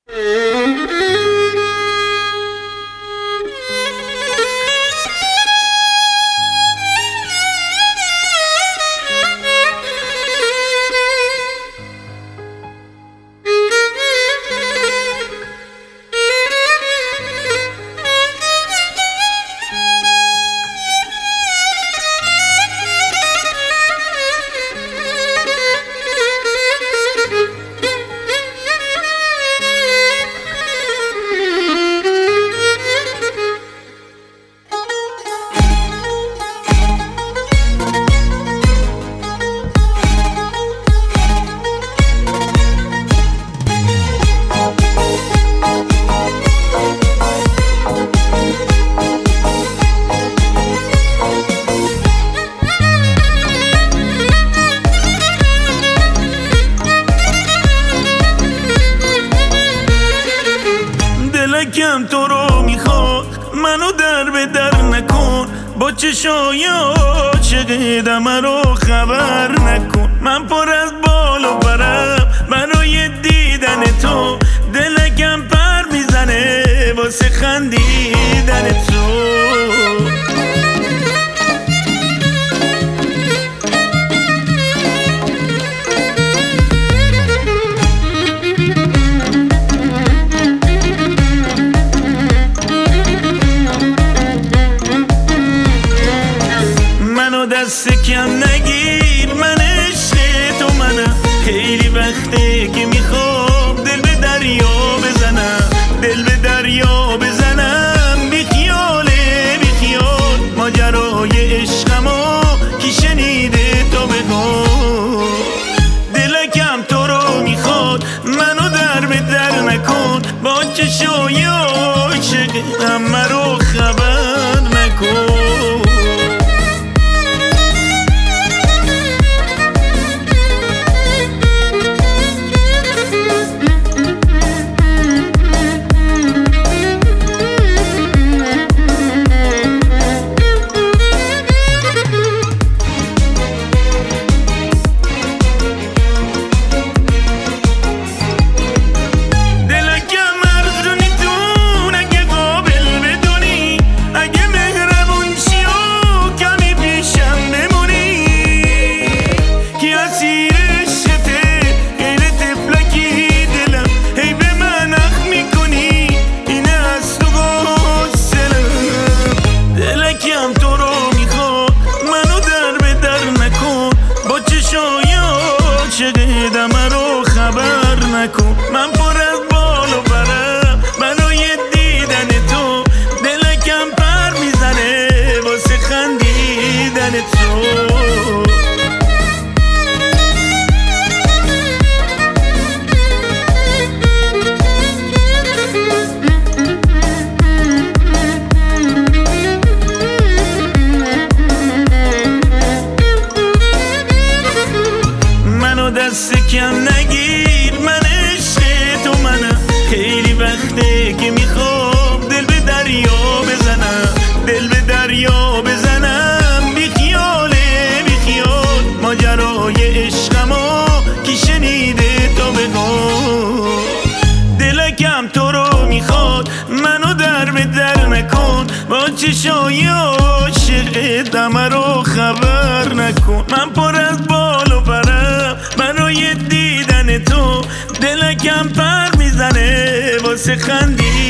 دلکم تو رو میخواد، منو در به در نکن، با چشای عاشق دمه رو خبر نکن. من پر از بال و برم برای دیدن تو، دلکم پر میزنه واسه خندیدن تو. دست کم نگیر، من عشق تو منم، خیلی وقته که میخوام دل به دریا بزنم، دل به دریا بزنم. بیخیاله بیخیال ماجرای عشقمو کی شنیده تو بگو. دلکم تو رو میخواد، منو در به در نکن، با چشای عاشق همه رو خبر نکن. دمه رو خبر نکن، من پر از بال و برم برای دیدن تو، دلکم پر میزنه واسه خندیدن تو. دست کم نگیر، من عشق تو منم، خیلی وقته که میخوام دل به دریا بزنم، دل به دریا بزنم. بیخیاله بیخیال ماجرای عشقمو کی شنیده تو بگو. دلکم تو رو میخواد، منو در به در نکن، با چشای عاشق دمه رو خبر نکن. من پر از بال و برم برای دیدن تو، دلکم پر میزنه واسه خندی